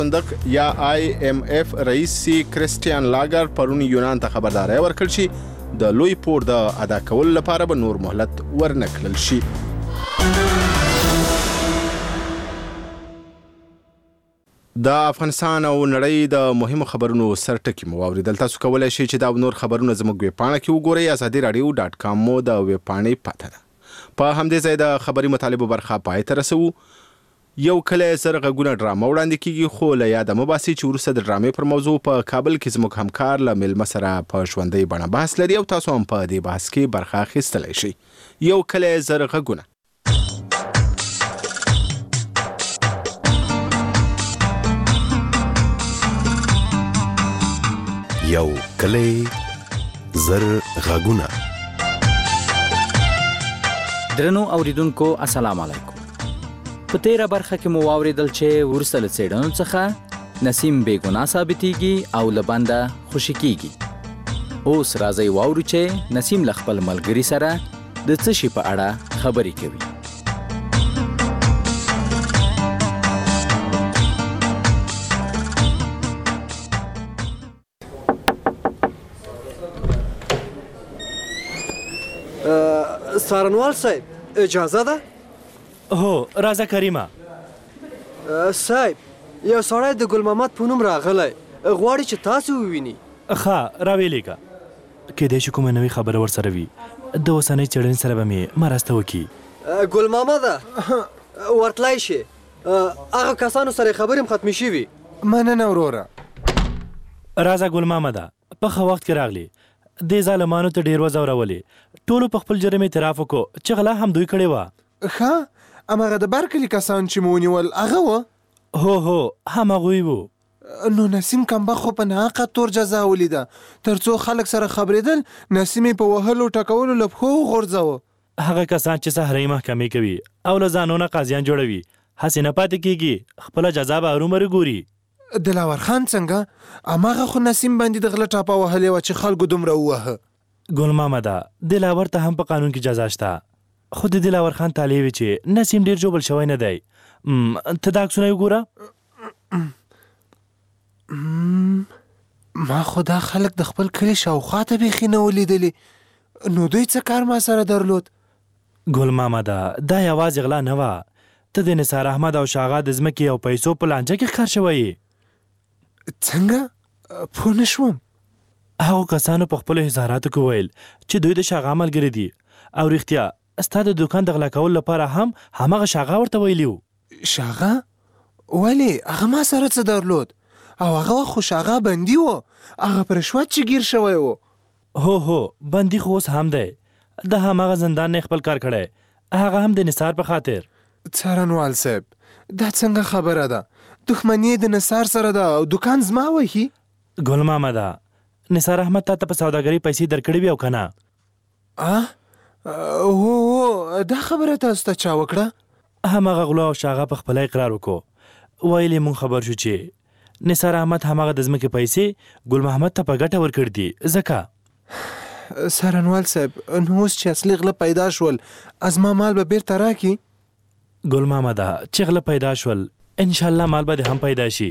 صندوق یا IMF رئیس کریسټیان لاګر پرون یونان ته خبرداري ورکړ چې د لوی پور د ادا کولو لپاره به نور مهلت ورنکړل شي. د افغانستان او نړۍ د مهمو خبرونو سرټکی مو واوریدل. تاسو کولی شئ چې دا نور خبرونه زموږ ویبپاڼه کې وګورئ. azadiradio.com مو د ویبپاڼې پته ده. په همدې ځای د خبري مطالبو برخه پای ته رسوو. یو کله زر غږونه ډرامه وړاندې کیږي، خو له یاده مه باسئ چې وروسته د ډرامې پر موضوع په کابل کې زموږ همکار له میلمه سره په ژوندۍ بڼه بحث لري او تاسو هم په دې بحث کې برخه اخیستلی شئ. یو کله زر غږونه. یو کلی زر غږونه. درنو اوریدونکو السلام علیکم. په تیره برخه کې مو واوریدل چې وروسته له څېړنو څخه نسیم بېګناه ثابتېږي او له بنده خوشي کیږي. اوس راځئ واورو چې نسیم له خپل ملګري سره د څه شي په اړه خبرې کوي. څارنوال صاحب اجازه ده؟ هو راځه کریمه. صاحب یو سړی د ګل محمد په نوم راغلی، غواړي چې تاسو وویني. ښه راویلېږه. کیدای شي کومه نوې خبره ورسره وي. د اوسنۍ څېړنې سره به مې مرسته وکړي. ګل محمده ورتلی شي، هغه کسانو سره خبرې هم ختمې شوي. مننه وروره. راځه ګل محمده، په ښه وخت کې راغلي. دې ظالمانو ته ډېر وځورولې. ټولو په خپل جرم اعتراف وکړو چې غلا هم دوی کړې وه. ښه هماغه د برکلي کسان چې مو ونیول هغه وه؟ هو هماغوی وو. نو نسیم کمبخت خو په ناحقه تور جزا ولیده. تر څو خلک سره خبرېدل، نسیم یې په وهلو ټکولو له پښو وغورځوه. هغه کسان چې صحرایي محکمې کوي او له ځانونه قاضیان جوړوي هسې نه پاتې کېږي، خپله جزا به ارومرو ګوري. دلاور خان څنګه؟ هماغه خو نسیم باندې د غله ټاپه وهلې وه چې خلکو دومره ووهه. ګل محمده دلاور ته هم په قانون کې جزا شته، خو د دلاور خان طالع وي چې نسیم ډېر جوبل شوی نه دی. ته دا عکسونه یې وګوره. ما خو دا خلک د خپل کلي شاوخوا ته بیخي نه ولیدلي، نو دوی څه کار ما سره درلود؟ ګل محمده دا یوازې غلا نه وه، ته د نثار احمد او شاغا د ځمکې او پیسو په لانجه کې ښکار شوی یې. څنګه؟ پوه نه شوم. هغو کسانو په خپلو اظهاراتو کې ویل چې دوی د شاغا ملګري دي او رښتیا ستا د دوکان د غلا کولو لپاره هم هماغه شاغا ورته ویلي وو. شاغا؟ ولې؟ هغه ما سره څه درلود؟ او هغه وخت خو شاغا بندي و، هغه په رشوت چې ګیر شوی و. هو بندي خو اوس هم دی، د هماغه زندان نه خپل کار کړی، هغه هم د نثار په خاطر. څارنوال صاحب دا څنګه خبره ده؟ دښمني د نثار سره ده او دوکان زما وهي؟ ګل محمده نثار احمد تا ته په سوداګرۍ پیسې درکړې وي او که نه؟ هو دا خبره تاسو ته چا وکړه؟ هماغه غلو او شاغه په خپله اقرار وکړو. ویل یې مونږ خبر شو چې نثار احمد هماغه د ځمکې پیسې ګل محمد ته په ګټه ورکړي دي. ځکه څارنوال صاحب نو اوس چې اصلي غله پیدا شول، ازما مال به بیرته راکړي؟ ګل محمده چې غله پیدا شول انشاءالله مال به دې هم پیدا شي.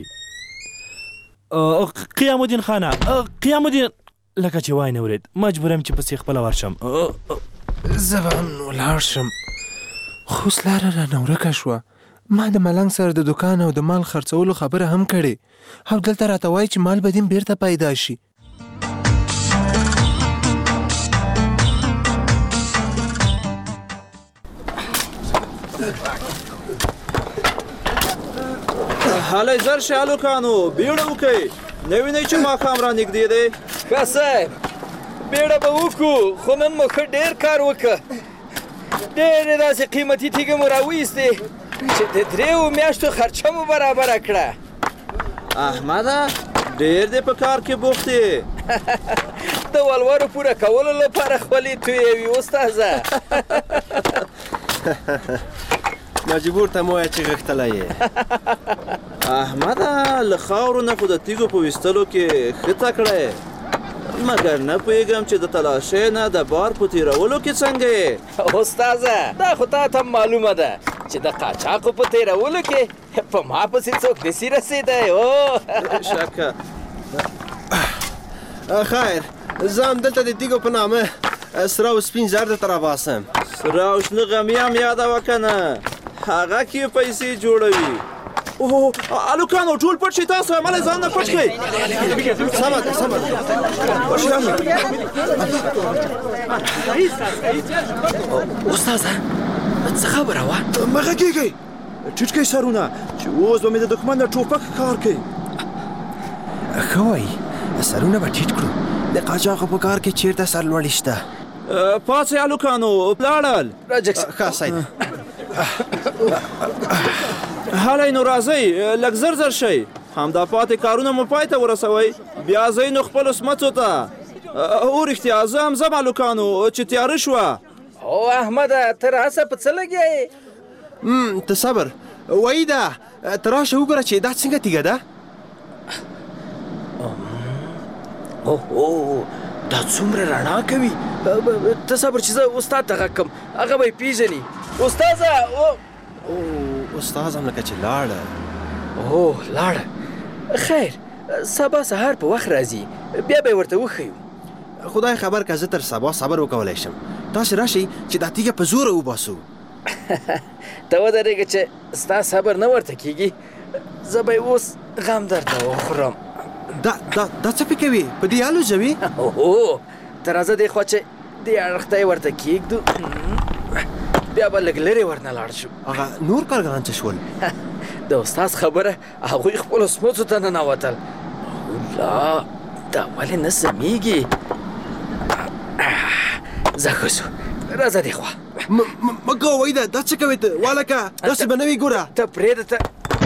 قیام الدین خانه، قیام الدین، لکه چې وای نه ورید مجبور یم چې پسې خپله ورشم. زه به هم ولاړ شم، خو اوس لاره رانه ورکه شوه. ما د ملنګ سره د دوکان او د مال خرڅولو خبره هم کړې او دلته راته وایي چې مال به دې بیرته پیدا شي. هلی زر شئ هلکانو، بیړه وکئ، نه وینئ چې ماښام را نږدې دی. ښه صاحب بیړه به وکړو، خو نن مو ښه ډېر کار وکړه. ډېرې داسې قیمتي تیږې مو راویستې چې د 3 میاشتو خرچه مو برابره کړه. احمده ډېر دې په کار کې بوخت یې. د ولورو پوره کولو لپاره خولې تویوي استاذه. مجبور ته مو وایه چې غښتلی یې. احمده له خاورو نه خو د تیږو په ویستلو کې ښه تکړه یې، مګر نه پوهېږم چې د تلاشۍ نه د بار په تېرولو کې څنګه یې. استاذه دا خو تا ته معلومه ده چې د قاچاقو په تېرولو کې په ما پسې څوک نسي رسېدی او شکه خیر زه همدلته د تیږو په نامه سره او سپین زر درته راباسم. سره او شنه غمي هم یاده وکنه، هغه کې پیسې جوړوي. اوه الوکانو ټول پټ شئ، تاسو عمله ځان نه پټ کړئ. سمه ده سمه ده. استاده څه خبره وه؟ مه غږېږئ، ټیټ کړئ سرونه چې اوس به مې د دښمن د ټوپک کار کوي. ښه وایي، سرونه به ټیټ کړو. د قاچاقو په کار کې چیرته سرلوړي شته؟ پاڅئ هلکانو، ولاړل. ښه سید هلی نو راځئ، لږ زر زر شئ، همدا پاتې کارونه مو پای ته ورسوئ، بیا ځئ نو خپلو سمڅو ته. او رښتیا زه هم ځم هلکانو چې تیاره شوه. او احمده ته راسه په څه لګیا یې؟ ته صبر وایي ده، ته راشه وګوره چې دا څنګه تیږه ده. اوه دا څومره رڼا کوي. ته صبر چې زه استاد ته غږ کړم، هغه به یې پیژني. استاذه استاذ هم لکه چې لاړه. اوه لاړه، خیر سبا سهار په وخت راځي، بیا به یې ورته وښیو. خدای خبر که زه تر سبا صبر وکولی شم. تاسې راشئ چې دا تیږه په زوره وباسو. ته ودرېږه چې ستا صبر نه ورته کېږي، زه به یې اوس غم درته وخورم. دا څه پې کوي؟ په دې الوځوي؟ اوه ته راځه دې خوا چې دې اړخ ته یې ورته کېږدو، بیا به لږ لرې ورنه لاړ شو. هغه نور کارګران څه شول؟ د استاد خبره هغوی خپلو سمڅو ته ننوتل. الله دا ولې نه سمیږي؟ ځه ښه شو، راځه دې خوا. مه کوه وایده، دا څه کوې ته؟ والکه داسې به نه وي، ګوره ته پرېږده ته.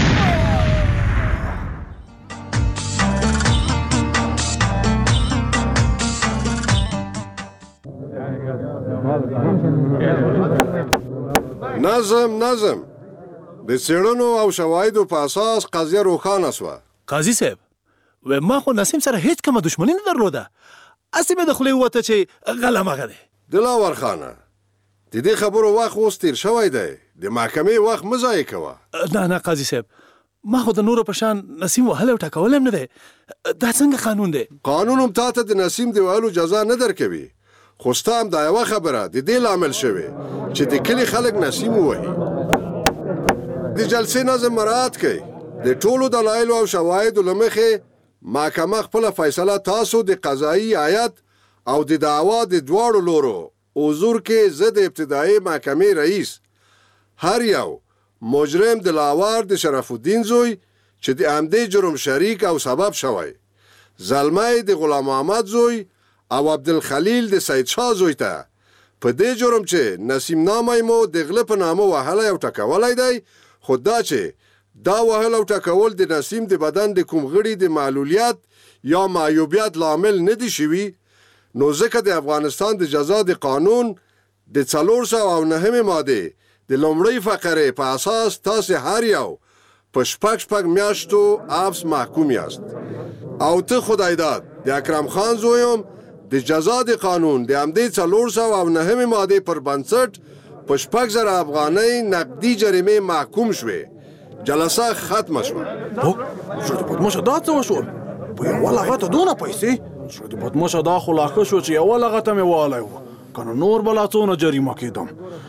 نظم د څېړنو او شواهدو په اساس قضیه روښانه سوه. قاضي صاحب ما خو نسیم سره هیڅ کومه دښمني نه درلوده، هسې مې د خولې ووته چې غلم هغه دی. دلاور خانه د دې خبرو وخت اوس تېر شوی دی، د محکمې وخت مه ضایع کوه. نه قاضي صاحب، ما خو د نورو په شان نسیم وهلی او ټکولی هم نه دی. دا څنګه قانون دی؟ قانون هم تا ته د نسیم د وهلو جزا نه درکوي، خو ستا هم دا یوه خبره د دې لامل شوې چې د کلي خلک نسیم ووهي. د جلسې نظم مراعات کوئ. د ټولو دلایلو او شواهدو له مخې محکمه خپله فیصله تاسو د قضایي هیات او د دعوا د دواړو لورو حضور کې زه د ابتدایي محکمې رئیس هر یو مجرم دلاور د شرف الدین زوی چې د همدې جرم شریک او سبب شوی، زلمی د غلام محمد زوی او عبدالخلیل د سید شاه زوی ته په دې جرم چې نسیم نامی مو د غله په نامه وهلی او ټکولی دی، خو دا چې دا وهل او ټکول د نسیم د بدن د کوم غړي د معلولیت یا معیوبیت لامل نه دي شوي، نو ځکه د افغانستان د جزا د قانون د 409 ماده د لومړۍ فقرې په اساس تاسې هر یو په شپږ میاشتو حبس محکوم یاست. او ته خدای داد د اکرم خان زویم د جزا د قانون د همدې 409 ماده پر بنسټ په 6,000 افغانۍ نقدي جریمې محکوم شوې. جلسه ختمه شوه. شو د بدمشه دا څه وشول؟ په یوه لغته دونه پیسې؟ شو د بدمشه دا خو لا ښه شو چې یوه لغته مې والی و، که نه نور به لا څونه جریمه کېدم.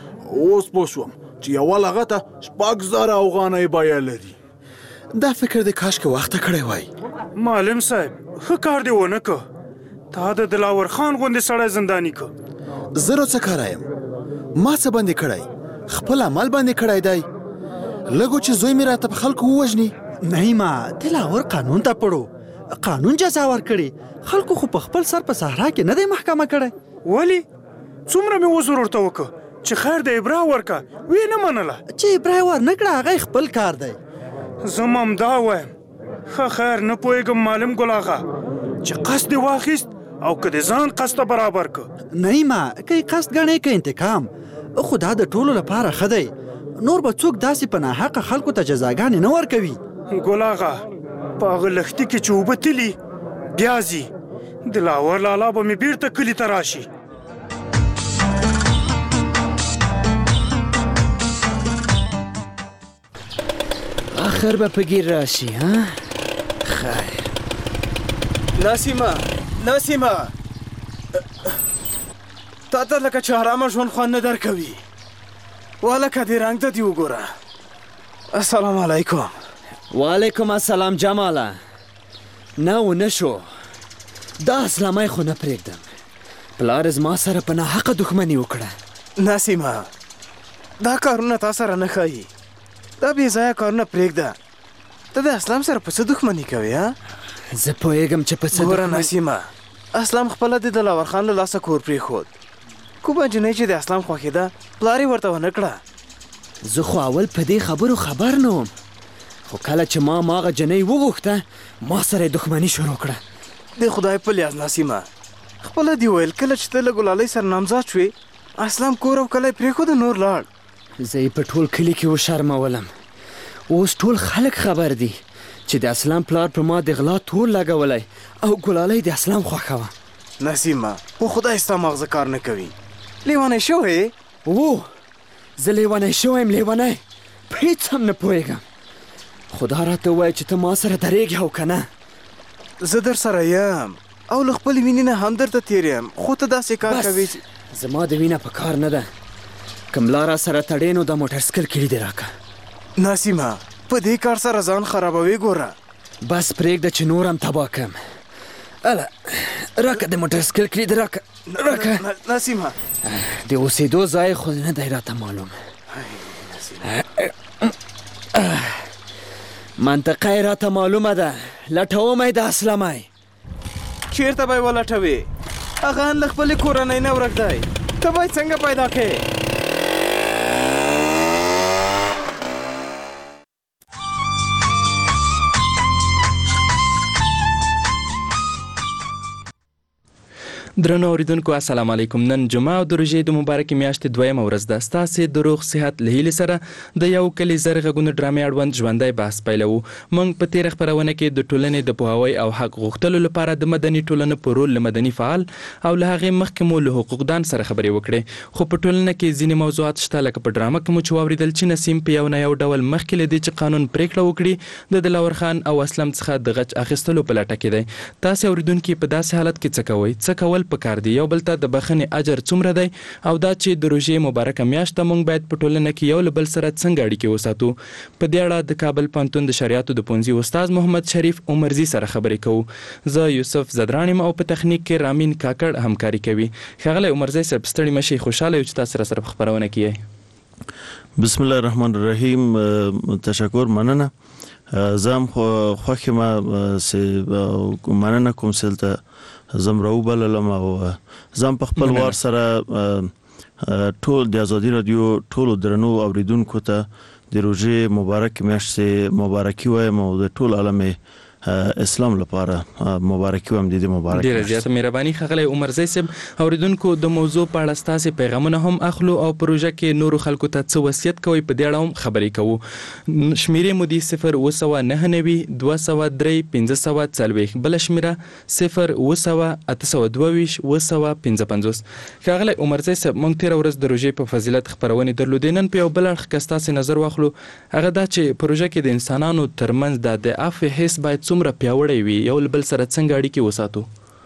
اوس پوه شوم چې یوه لغته 6,000 افغانۍ بیه لري. دا فکر دې کاشکې وخته کړی وای. معلم صاحب ښه کار دې ونه که، تا د دلاور خان غوندې سړی زنداني که. زه رو څه کاره یم؟ ما څه باندې کړی؟ خپل عمل باندې کړی دی. لږو چې زوی مې راته په خلکو ووژني. نه ما دلاور قانون ته پړو، قانون جزا ورکړي. خلکو خو په خپل سر په صحرا کې نه دی محکمه کړی. ولې؟ څومره مې وزر ورته وکړه چې خیر د ابرا ورکه، وی نه منله. چې ابرا ورنه کړه هغه خپل کار دی. زه همدا وایم. ښه خیر نه پوهېږم معلم ګل آغا چې قصد دې واخیست او که د ځان قصد ته برابر که. نه ما که یې قصد ګڼې که انتقام، خو دا د ټولو لپاره ښه دی. نور به څوک داسې په ناحقه خلکو ته جزاګانې نه ورکوي. ګل آغا په هغه لښتي کې چې اوبه تلي بیا ځي، دلاور لالا به مې بیرته کلي ته راشي. اخر به په ګیر راشي ها خیر نسیمه تا ته لکه چې حرامه ژوند خوند نه درکوي والکه دې رنګ ته دې وګوره. السلام علیکم. وعلیکم السلام جماله. نه و نه شو دا اسلامي خو نه پرېږدم. پلار زما سره په ناحقه دښمني وکړه. نسیمه دا کارونه تا سره نه ښایي. دا بې ځایه کارونه پرېږده. ته د اسلام سره په څه دښمني کوې ها؟ زه پوهېږم چې په څه ګوره نسیمه اسلام خپله د دلاور خان له لاسه کور پرېښود. کومه نجلۍ چې د اسلام خوښېده پلار یې ورته ونه کړه. زه خو اول په دې خبرو خبر نه وم خو کله چې ما هغه جنۍ وغوښته ما سره یې دښمني شروع کړه. د خدای په لیاز نسیمه خپله دې ویل کله چې ته له ګلالۍ سره نامزاد شوې اسلام کور او کلی پرېښود نور لاړ. زه یې په ټول کلي کې وشرمولم. اوس ټول خلک خبر دي چې د اسلام پلار پر ما د غلا تور لګولی او ګلالۍ د اسلام خوښه وه. نسیمه په خدای ستا مغزه کار نه کوي. لیونی شوی؟ زه لیونی شویم. لیونی په هېڅ هم نه پوهېږم. خدا راته ووایه چې ته ما سره درېږې او که نه. زه در سره یم او له خپلې مینې نه هم درته تېر یم خو ته داسې کار کوې چې زما د وینه په کار نه ده. که ملا را سره تړې نو د موټرسکل کلي دې راکړه. نسیمه په دې کار سره ځان خرابوي. ګوره بس پرېږده چې نور هم تباه کړم. اله راکړه د موټرسکل کلي دې راکړه. نسیمه د اوسېدو ځای خو نه دی راته معلوم. منطقه یې راته معلومه ده. لټوم یې د اسلامۍ. چېرته به یې ولټوې؟ هغه ان له خپلې کورنۍ نه ورک دی. ته باید څنګه پیدا کړې؟ درنو اوریدونکو السلام علیکم. نن جمعه او د روژې د مبارکې میاشتې دویمه ورځ ده. ستاسې د روغ صحت له هیلې سره د یو کلي زر غږونو ډرامې اړوند ژوندی بحث پیلوو. موږ په تېره خپرونه کې د ټولنې د پوهاوی او حق غوښتلو لپاره د مدني ټولنو په رول له مدني فعال او له هغې مخکې مو له حقوقدان سره خبرې وکړې. خو په ټولنه کې ځینې موضوعات شته لکه په ډرامه کې مو چې واورېدل چې نسیم په یو نه یو ډول مخکې له دې چې قانون پرېکړه وکړي د دلاور خان او اسلم څخه د غچ اخیستلو په لټه کې دی. تاسې اوریدونکي په داسې حالت کې څه کوئ؟ څه کول پکار دي؟ یو بل ته د بخښنې اجر څومره دی؟ او دا چې د روژې مبارکه میاشت ده موږ باید په ټولنه کې یو له بل سره څنګه اړیکې وساتو؟ په دې اړه د کابل پوهنتون د شریعتو د پوهنځي استاد محمد شریف عمرزي سره خبرې کوو. زه یوسف زدران یم او په تخنیک کې رامین کاکړ همکاري کوي. ښاغلی عمرزي صاحب ستړي مه شئ. خوشحاله یو چې تاسو سره په خپرونه کې یئ. بسم الله الرحمن الرحیم. تشکر، مننه. زه هم خوښ یم مننه کوم سلته زم راوبللم او زم په خپل وار سره ټول د ازادي رادیو ټولو درنو اوریدونکو ته د روژې مبارک میاشتې مبارکي وایم او د ټول عالم اسلام لپاره مبارکي وایم. د دې مبارک ډیره زیاته مهرباني. ښاغلی عمرزی صاحب اوریدونکو د موضوع په اړه ستاسې پیغامونه هم اخلو او پروژه کې نورو خلکو ته څه وصیت کوئ په دې اړه هم خبرې کوو. شمیرې مو دي 07992 203 540 بله شمیره 08082 755. ښاغلی عمرزی صاحب موږ تېره ورځ د روژې په فضیلت خپرونې درلودې. نن په یو بل اړخ که ستاسې نظر واخلو هغه دا چې پروژه کې د انسانانو ترمنځ د عفو حس باید څومره پیاوړی وي؟ یو له بل سره څنګه اړیکې وساتو؟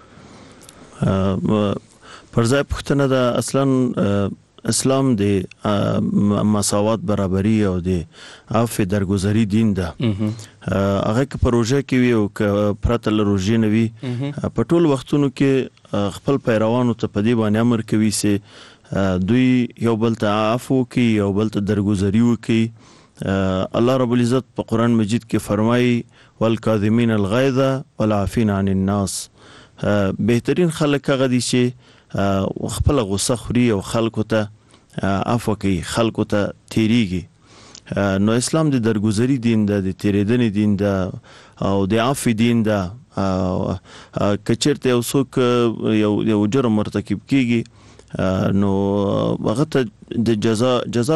پر ځای پوښتنه ده. اصلا اسلام د مساوات، برابري او د عفو درگذري دین ده. هغه که پروژه کې وي او که پرته له روژې نه وي په ټول وختونو کې خپل پیروانو ته په دې باندې امر کوي چې دوی یو بل ته عفو وکړي، یو بل ته درگذري وکړي. الله رب العزت په قرآن مجید کې فرمایي والکاظمین الغیظ والعافین عن الناس. بهترین خلک هغه دي چې خپل غصه خوري او خلکو ته عفو کوي، خلکو ته تیریږي. نو اسلام د درگذري دین ده، د تیریدنې دین ده او د عفو دین ده. که چېرته یو څوک یو جرم مرتکب کیږي نو هغه ته د جزا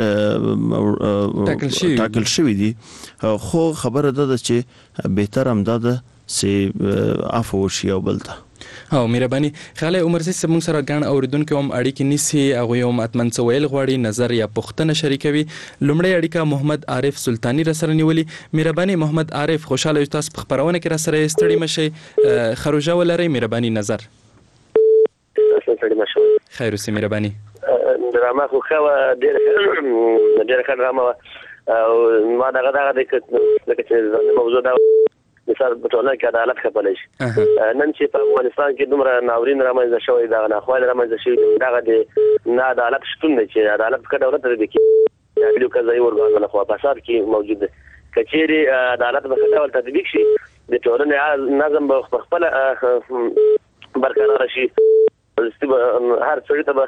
ټاکل شوی دي. خو خبره ده چې بهتر هم ده چې عفو وشي یو بل ته. او مهرباني خاله عمر سي موږ سره ګڼ اوریدونکو هم اړیکې نیسي هغه هم اتمن سویل غواړي نظر یا پوښتنه شریکوي لومړی اړیکه محمد عارف سلطانی را سره نیولي مهرباني محمد عارف خوشاله یو تاسو په خبرونه کې را سره ستړي مشي خروجه ولري مهرباني نظر ستړي مشي خیر اوسې مهرباني ډرامه خو ډېر ښه ډرامه او ما دغه د لکه چې موضوع دا مثال په ټولنه کې عدالت خپلې شي نن چې په افغانستان کې دومره ناورین رامنځته شوی دا ناخواله رامنځته شوی دغه د نه عدالت شتون دی چې عدالت په دولت لري کې یو قضایي ورغله خو په فساد کې موجود دی کچېری عدالت په ډول تطبیق شي د ټولنې نظم په خپل برقرار شي هر څه ته به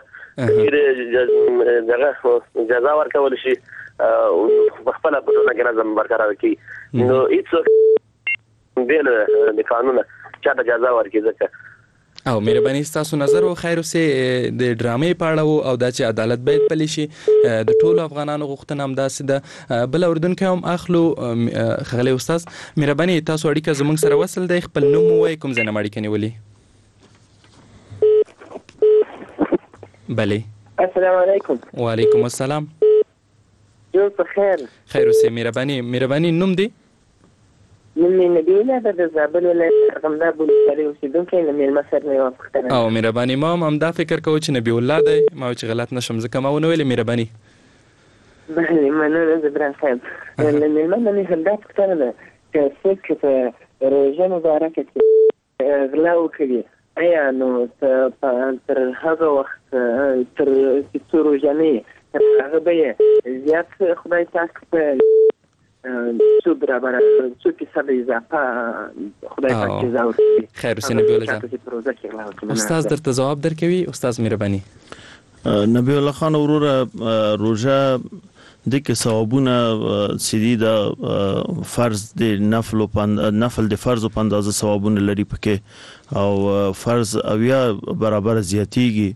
دغه جزا ورکول شي په خپل ټولنه کې نظم برقرار کی نو هیڅ بیل د قانون چاته جزا ورکړي ځکه او مهرباني تاسو نظر او خیر اوسې د ډرامې پاړه او د چې عدالت باید پلی شي د ټولو افغانانو غوښتنه هم داسې ده بل اردوونکو هم اخلو خغلی استاد مهرباني تاسو اړیکه زموږ سره وصل دی خپل نوم وایي کوم ځای نه اړیکه نیولې بله السلام علیکم وعلیکم السلام جو په خیر خیر اوسې مهرباني نوم دی نوم یې نبی الله د زابل ولایت ارغنداب ولسوالۍ اوسېدونکی له میلمه سره مې یوه پوښتنه او مهرباني ما هم دا فکر کوو چې نبی الله دی ما چې غلط نشم ځکه ما ونه ویلې مهرباني بله مننه جبران صاحب له میلمه نه مې همدا پوښتنه ده چې څوک په روژه مبارکه کې غلا وکړي ایا نو تر هغه وخت تر څو روژه نه تر هغه به یې زیات خدای پاک په څو برابر څو فیصد اضافه خدای پاک جزا ورکړي خیر اوسې نبی الله جان استاد درته ځواب درکوي استاد مهرباني نبی الله خان وروره روژه د کې ثوابونه سیدی د فرض د نفل د فرض په اندازه ثوابونه لري پکې او فرض اویا برابر زیاتیږي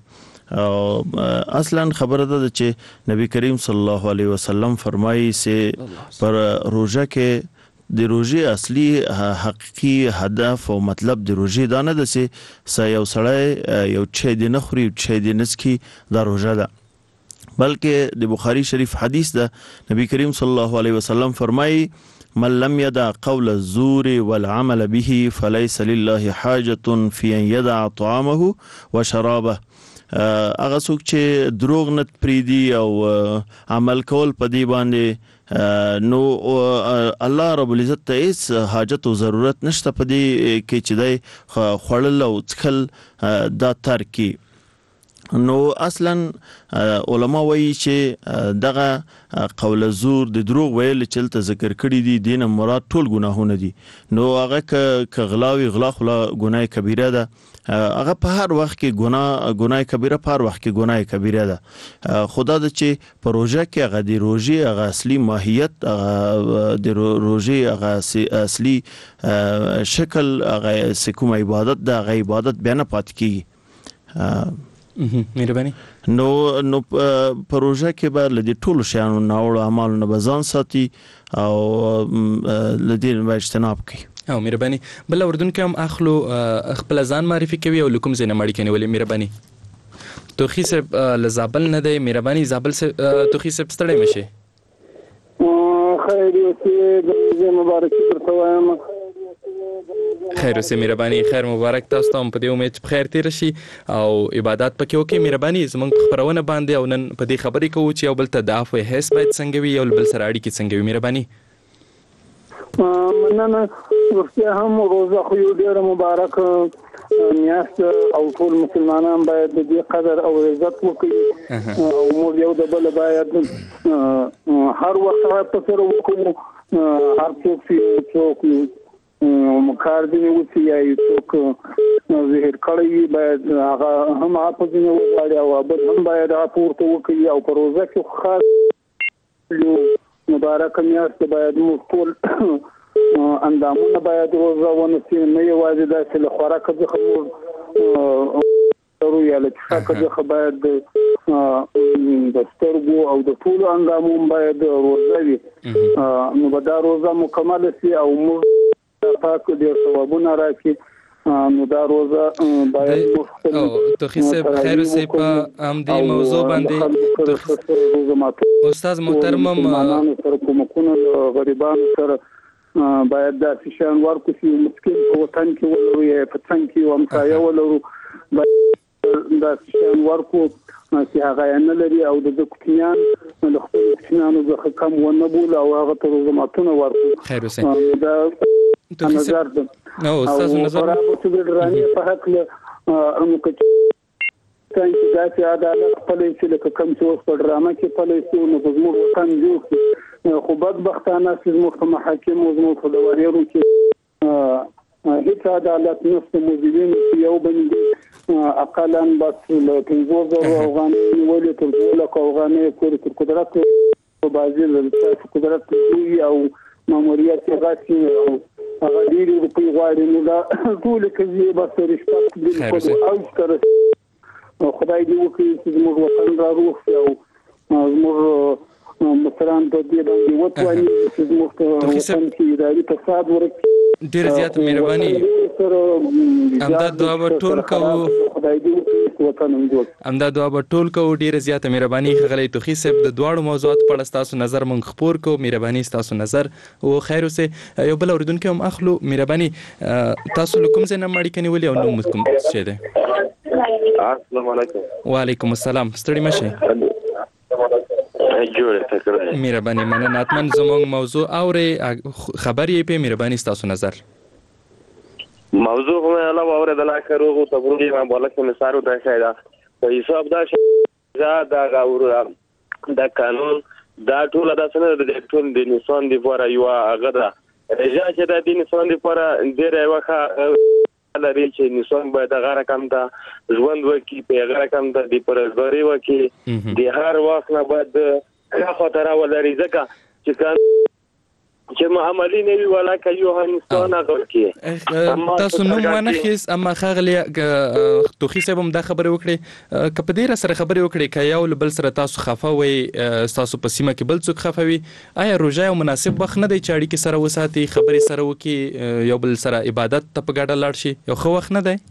اصلا خبره ده چې نبی کریم صلی الله علیه وسلم فرمایي چې پر روزه کې د روزي اصلي حقيقي هدف او مطلب د روزي دا نه ده چې یو سړی یو چي د نخري چي د نسکی دا روزه ده بلکې د بخاری شریف حدیث ده نبی کریم صلی الله علیه وسلم فرمایي من لم يدع قول الزور والعمل به فليس لله حاجة في ان يدع طعامه وشرابه هغه څوک چې دروغ نه پریدي او عمل کول په دی باندې نو الله رب العزت ته هیڅ حاجت او ضرورت نشته په دی کې چې دی خړل او څخل دا ترکی نو اصلا علما وایي چې دغه قول زور د دروغ ویل چلته ذکر کړی دي دینه مراد ټول ګناهونه دي نو هغه ک غلاوی غلا خلا ګناه کبیره ده هغه په هر وخت کې ګناه کبیره په هر وخت کې ګناه کبیره ده خدا د چې پروژه کې هغه د روزي هغه اصلي ماهیت د روزي هغه اصلي شکل هغه کوم عبادت ده هغه عبادت بیا نه پات کیږي مهرباني نو پروژه کې به لدی ټولو شیانو ناوړه اعمالو نه بزان ساتي او لدی به اجتناب کوي او مهرباني بل اردوونکو هم اخلو خپل ځان معرفي کوي او لکم زینه مړی کني ولې مهرباني توخي صاحب لزابل نه دی مهرباني زابل سے توخي صاحب ستړی مشه خیر اوسې مبارک درته وایم خیر اوسې مهرباني خیر مبارک تاسو ته په دې امید په خیر تیر شي او عبادت پکې وکي مهرباني زمونږ خبرونه باندې او نن په دې خبرې کوو چې یو بل ته د عفو حس باید څنګه وي یو بل سره اړیکې څنګه وي مهرباني مننه ورته هم روزه خو یو ډیر مبارک میاشت او ټول مسلمانان باید د دې قدر او عزت وکړي او موږ یو د بل باید هر وخت په سره وکړو هر څوک مکاردنی وسی یا څوک ظاهر کړی باید هغه هم په دې وغواړي او بل هم باید راپورته وکړي او په روزه کې خاص یو مبارک میاشت باید موږ ټول اندامونه باید روزه ونیسو نه یوازې دا چې له خوراک څخه موږ ضروري یا له څخه څخه باید د سترګو او د ټول اندامو باید روزه وي نو به دا روزه مکمل شي او موږ پاک دې ثوابونه راکړي نو دا روزه باید توخی صاحب خیر اوسئ په همدې موضوع باندې استاد محترم سره کومکونه غریبانو سره باید دا شان ورکو چې مسکین په وطن کې ولرو یا په څنګ کې همسایه ولرو دا شان ورکو چې هغه نه لري او د کوټیان د خپل کوټیانو څخه کم ونه بول او هغه ته روزماتونه ورکو خیر اوسئ دا نظر ده نو استاد نظر چې د رانی په حق له موږ څنګه دا چې عدالت پالیسي لکه کوم څه په ډرامه کې پالیسي نو زموږ وطن جوړ خو بدبختانه چې زموږ محاکم او زموږ د وریرو کې هیڅ عدالت نشته موجودین یو باندې اقلا بس له 15,000 افغانۍ ولې تر 2 لک افغانۍ پورې تر قدرت په بازي له قدرت او ماموریت غاټي او هغه ډیری په غواړي نو دا ټول کې بس رښتیا بالکل او تر خدای دې وکړي چې موږ وطن را روح او موږ مثلا د دې باندې وټوي چې موږ وطن کې اداري فساد ورکړي ډیر زیات مهرباني امداد دعا ټول کوو خدای دې وکړي وطن موږ امداد دعا ټول کوو ډیر زیات مهرباني خغلی توخی صاحب د دواړو موضوعات په اړه تاسو نظر مونږ خبر کو مهرباني تاسو نظر او خیر اوسه یو بل اوریدونکو هم اخلو مهرباني تاسو کوم څه نه ماړی کني ولې او نو کوم څه ده السلام علیکم وعلیکم السلام ستړي مشه مهرباني مننه اتمن زموږ موضوع اوري خبرې په مهرباني تاسو نظر موضوع هم علاوه اوره د لاخرو ته پوری ما بوله کې مثالو ته شایدا په حساب دا غور دا قانون دا ټول د سن د ټول د نسوان دی پورا یو هغه دا رجا چې د نسوان دی پورا ډیره واخه لري چې نسوان باید هغه رقم ته ژوند وکي په هغه رقم ته دی پرځوري وکي د هر وخت نه باید خطر ولري ځکه چې عملی نه وی ولا کوي هنستان هغه کې تاسو نو مانه خیس اما خغلی توخی صاحب هم دا خبره وکړي کپه ډیره سره خبره وکړي کیا ول بل سره تاسو خفه وي تاسو په سیمه کې بل څوک خفه وي آیا روزه او مناسب وخت نه دی چاړي کې سره وساتي خبري سره وکي یو بل سره عبادت ته په ګډه لاړ شي یو خو وخت نه دی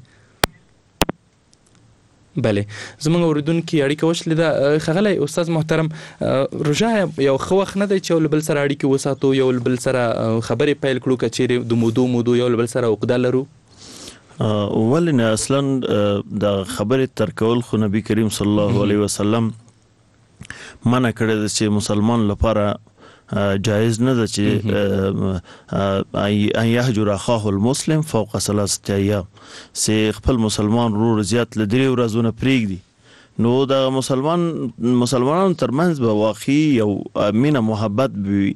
بله زمونږ اوریدونکو اړیکه وشلې ده خغلی استاد محترم روزه یو خو وخت نه دی چې بل سره اړیکه وساتو یو بل سره خبرې پیل کړو کچېره د مودو یو بل سره عقده لرو ولنه اصلا د خبرې تر کول خو نبی کریم صلی الله علیه وسلم منع کړی دی چې مسلمان لپاره جائز نه ده چې یهجر اخاه المسلم فوق 3 ایام سي خپل مسلمان ورور زیات لدري ورځونه پریږدي نو د مسلمانانو ترمنځ به واقعي او مینه محبت وي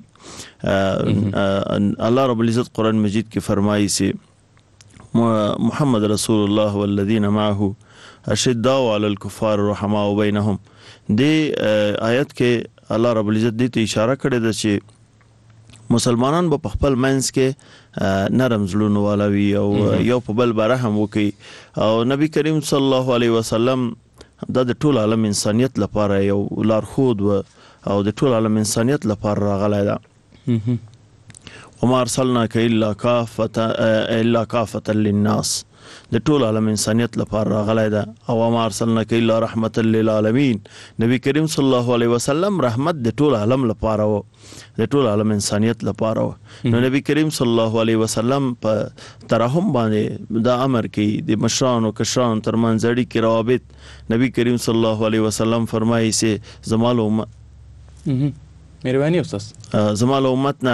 الله رب العزت قرآن مجید کې فرمایي سي محمد رسول الله والذین معه اشداء علی الكفار رحماء بینهم دی آیت کې الله رب العزت دې ته اشاره کړې ده چې مسلمانان به خپل منځ کې نرم زړونه والوي او یو په بل برحم وکي او نبی کریم صلی الله علیه وسلم د ټول عالم انسانیت لپاره یو لارښود او د ټول عالم انسانیت لپاره راغلی ده وما ارسلناک الا کافة للناس د ټول عالم انسانیت لپاره راغلی ده او ما ارسلناک الا رحمة للعالمین نبی کریم صلی الله علیه وسلم رحمت د ټول عالم لپاره و د ټول عالم انسانیت لپاره و نو نبی کریم صلی الله علیه وسلم په ترحم باندې دا امر کوي د مشران او کشران ترمنځ اړیکې روابط نبی کریم صلی الله علیه وسلم فرمایي چې زمال مهرباني استاد زمال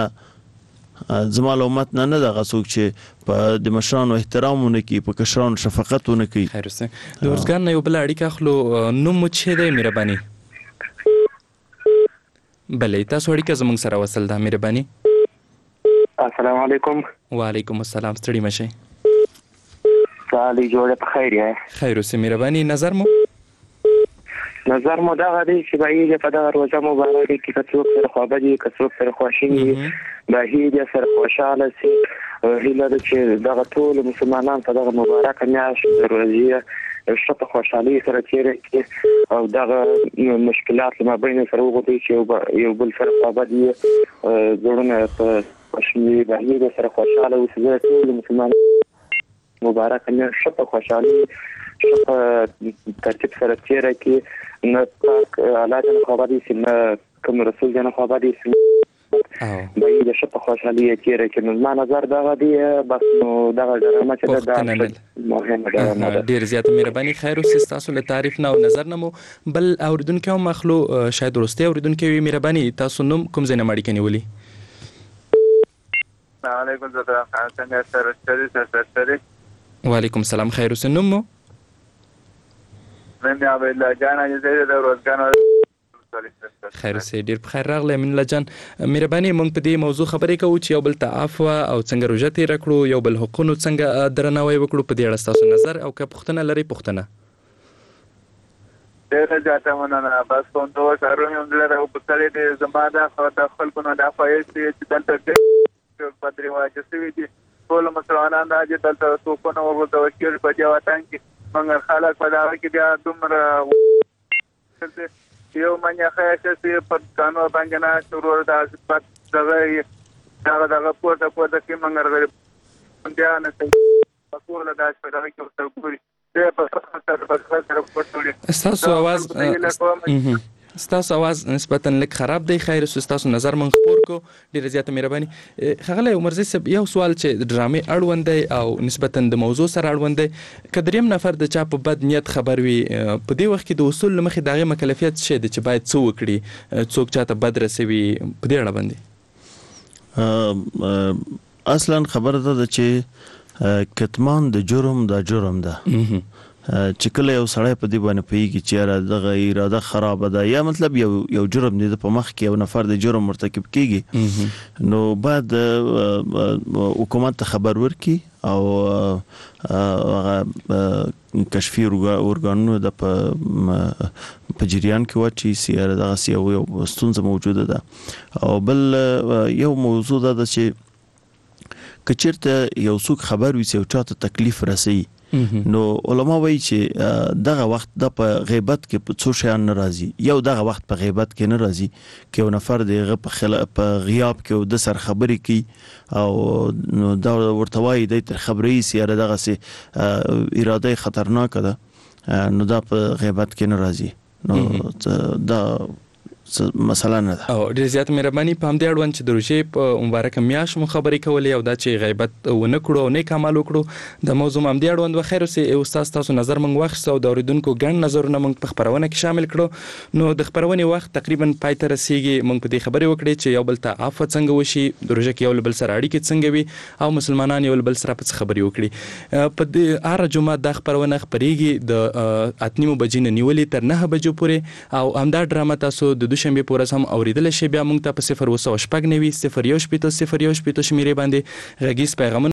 امت نه دغه څوک چې په د مشرانو احترامونه کوي په کشرانو شفقتونه کوي خیر اوسه د ورزګان یو بل اړیکه اخلو نو مو چې دی مهرباني بله تاسو اړیکه زموږ سره وصل ده مهرباني السلام علیکم وعلیکم السلام ستړي مشه سالي جوړه په خیر یې خیر اوسه مهرباني نظر مو دا غوډي چې باید په دغه روزه مبارکه کې کڅوک سره خوابدي کڅوک سره خوشحالي باید سره خوشاله سي هیله ده چې دغه ټول مسلمانان په دغه مبارکه میاشت روزه شته خوشحالي سره تیرې او دغه مشکلات ما بین سره وګورئ چې یو بل سره خوابدي زړونه په خوشحالي باید سره خوشاله اوسې ټول مسلمانان مبارک میاشت ښه په خوشحالي ښه په ترتیب سره تېره کړي، نه پاک الله جل خبر دي چې نه کوم رسول جل خبر دي چې به یې ښه په خوشحالي تېره کړي. نو ما نظر دغه دی، بس نو دغه ډرامه چې ده مهمه ډرامه ده. ډېر زیاته مهرباني. خیر اوسې ستاسو له تعریف نه او نظر نه مو بل اورېدونکی هم اخلو، شاید وروستی اورېدونکی وي. مهرباني تاسو نوم کوم ځای نه مه اړیکه نیولي؟ السلام علیکم، زه د څنګه سرسري. وعلیکم السلام. خیر اوسې نوم مو؟ نن عبدالله جان اجازه د روزګان. خیر اوسې، ډېر په خیر راغلی امین الله جان. مهرباني موږ په دې موضوع خبرې کوو چې یو بل ته عفوه او څنګه روژه تېره کړو، یو بل حقونو څنګه درناوی وکړو. په دې اړه ستاسو نظر او که پوښتنه لرئ پوښتنه. ډېره زیاته مننه. بس کوم دوه کارونه هم لري او په کلي کې زما د خلکو نه دا ښایست چې دلته بدري واجه شوي دي. ټول مسلمانان دا چې دلته توپونه وغورځول کېږي په دې وطن کې، مګر خلک په دغه کې بیا دومره یو منیا ښایست چې په قانون باندې نه شروع دغه پورته کې مګر غریب بیا نه کوي ټول دا په دغه کې ورته ګوري. ستاسو आवाज نسبتا لږ خراب دی. خیر اوس ستاسو نظر من خپور کو. ډیره زیاته مهرباني. ښاغلی عمرزی صاحب، یو سوال چې د ډرامې اړوند دی او نسبتا د موضوع سره اړوند دی، که دریم نفر د چا په بد نیت خبر وي، په دې وخت کې د اصول له مخې د هغې مکلفیت څه دی چې باید څه وکړي؟ څوک چاته بد رسوي په دې اړه باندې اصلا خبره ده چې کتمان د جرم ده چې کله یو سړی په دې باندې پوهېږي چې یاره دغه اراده خرابه ده، یا مطلب یو جرم دی په مخ کې یو نفر د جرم مرتکب کېږي، نو باید حکومت ته خبر ورکړي او هغه کشفي ارګانونو د په جریان کې واچي چې یاره دغسې یو ستونزه موجوده ده. او بل یو موضوع دا ده چې که چېرته یو څوک خبر وي چې یو چاته تکلیف رسوي، نو علما وایي چې دغه وخت د په غیبت کې په څو شیان نه راځي. یو دغه وخت په غیبت کې نه راځي که یو نفر دغه په غیاب کې د سر خبرې کوي او نو دا ورته وایي دی تر خبرې سي یاره دغسې اراده خطرناکه ده، نو دا په غیبت کې نه راځي. نو دا مسله نه ده. او ډېر زیات مهرباني. په همدې اړوند چې د روژې په مبارکه میاشت مو خبرې کولې او دا چې غیبت ونه کړو او نیک عمل وکړو، د موضوع همدې اړوند و. خیر اوسې استاد ستاسو نظر موږ واخیسته او د اورېدونکو ګڼ نظرونه موږ په خپرونه کې شامل کړو. نو د خپرونې وخت تقریبا پای ته رسیږي. موږ په دې خبرې وکړې چې یو بل ته عفوه څنګه وشي، د روژه کې یو له بل سره اړیکې څنګه وي او مسلمانان یو له بل سره په څه خبرې وکړي. په دې هره جمعه دا خپرونه خپرېږي د 8:30 بجې نه نیولې تر 9 بجو پورې، او همدا ډرامه تاسو د دوشنبې په ورځ هم اوریدلی شي. بیا موږ ته په 0 شپږ 9 0 1 0 1 شمیرې باندې غږیز پیغامونه